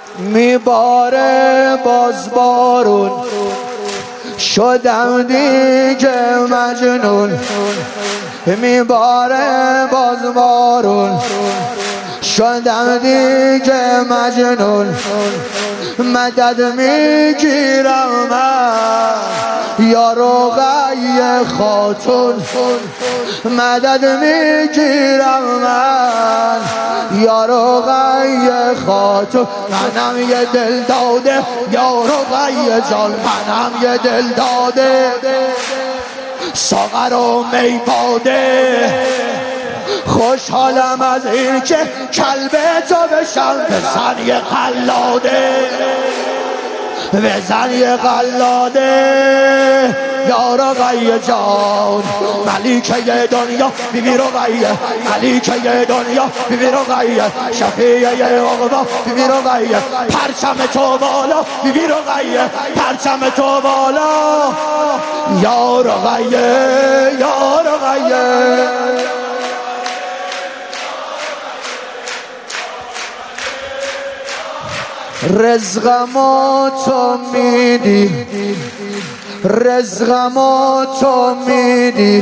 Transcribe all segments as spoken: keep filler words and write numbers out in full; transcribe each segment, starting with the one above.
میباره باز بارون، شدم دیگه مجنون. میباره باز بارون، شدم دیگه مجنون. مدد میگیرم من یا رقیه خاتون، مدد میگیرم من یا رقیه خاتون. منم یه دل داده یا رقیه جان، منم یه دل داده ساغر و می باده. خوشحالم از این که کلب تو بشم، بزن یه قلاده، بزن یه قلاده یا رقیه جان. ملیکه دنیا بیبی رقیه، ملیکه دنیا بیبی رقیه، شفیعه عقبا بیبی رقیه. پرچم تو بالا بیبی رقیه، پرچم تو بالا یا رقیه یا رقیه. رزقمو تو میدی، رزقمو تو میدی،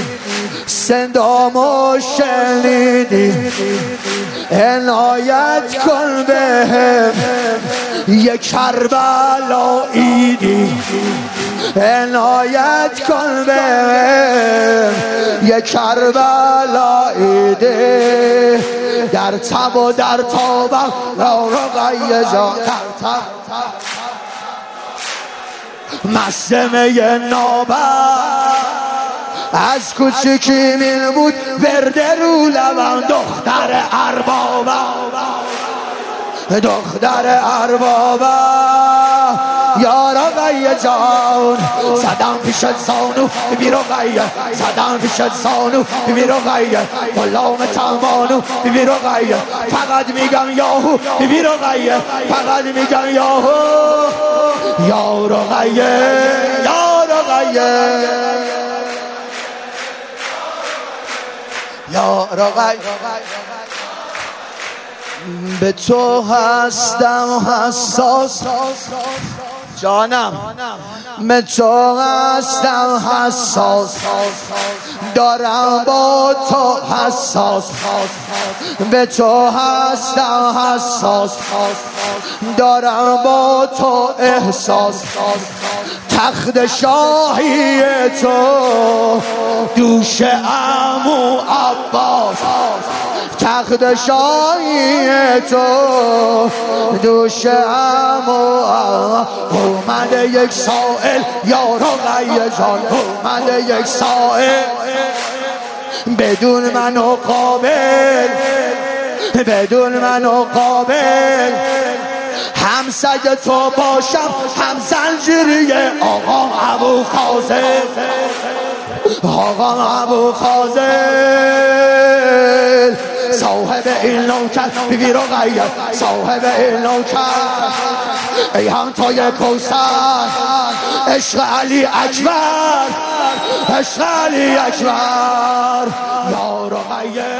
صدامو شنیدی. عنایت کن بهم یک کربلا ایدی، عنایت کن بهم یک کربلا ایدی. در تب و در تابم یا رقیه جان، مستمه نابم از کوچیکی میل بود ورده رو لبم. دختر اربابم، دختر اربابم یا رقیه جان. زدم پیشت زانو بیبی رقیه، زدم پیشت زانو بیبی رقیه. غلام تمانو بیبی رقیه، فقط میگم یاهو بیبی رقیه، فقط میگم یاهو یا رقیه یا رقیه یا رقیه. به تو هستم حساس جانم، به تو هستم حساس، دارم با تو حساس. به تو هستم حساس، دارم با تو احساس. تخت شاهی تو دوش عمو عباس، تخت شاهی تو دوش عمو عباس. اومده یک سائل یا رقیه جان، اومده یک سائل بدون منو قابل، بدون منو قابل. هم سگ تو باشم هم زنجیریه آقا ابو فاضل، آقا ابو فاضل. صاحب این نوکر بیبی رقیه، صاحب این نوکر ای همتای کوثر. عشق علی اکبر، عشق علی اکبر یا رقیه.